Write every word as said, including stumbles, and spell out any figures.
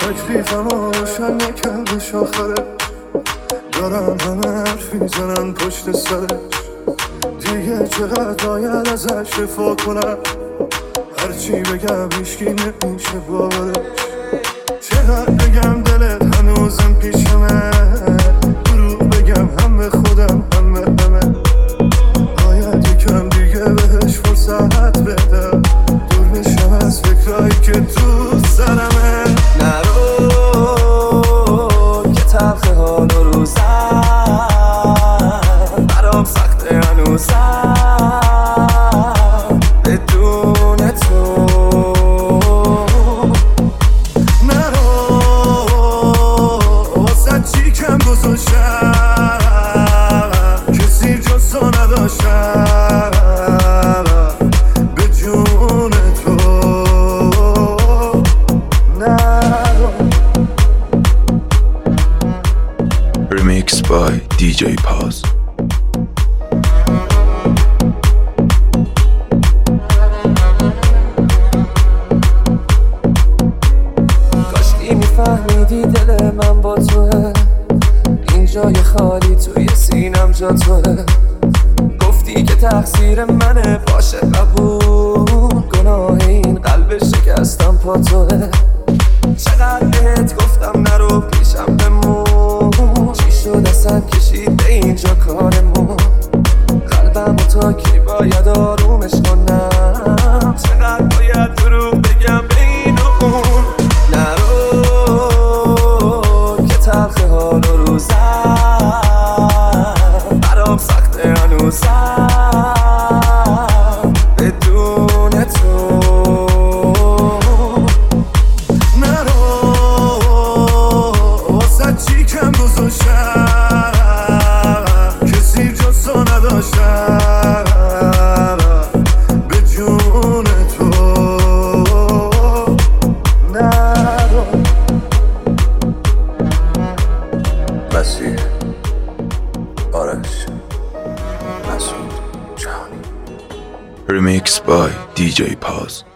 تکلیفم و روشن نکردش آخره، دارن همه حرف میزنن پشت سرش، دیگه چقدر باید ازش شفا کنم، هرچی بگم هیچکی نمیشه باورش، چقدر بگم دلت هنوزم پیشمه، دروغ بگم هم به خودم هم به همه، باید یکم دیگه بهش فرصت بدم، دور بشم از فکرایی که تو سرمه. نرو که تلخ حال و روزم برام سخته هنوزم بدون تو. نرو واسه چی کم گذاشتم، کسی جز تو نداشتم به جون تو. نرو Remix by دی جی Paz. کاشکی میفهمیدی دل من با توه، این جای خالی توی سینم جا توه، گفتی که تقصیر منه باشه قبول، گناه این قلب شکستم پا توه، چقدر بهت گفتم نرو پیشم بمون، چی شد اصلا کشید به اینجا کارمون، قلبم و تا کی باید آرومش کنم، چقدر باید دروغ بگم به این و اون. نرو که تلخ حال و روزم برام سخته هنوزم بدون تو. چی کم گذاشتم، کسی جز تو نداشتم به جون تو. نرو مسیح آرش مسعود جهانی. Remix by دی جی Paz.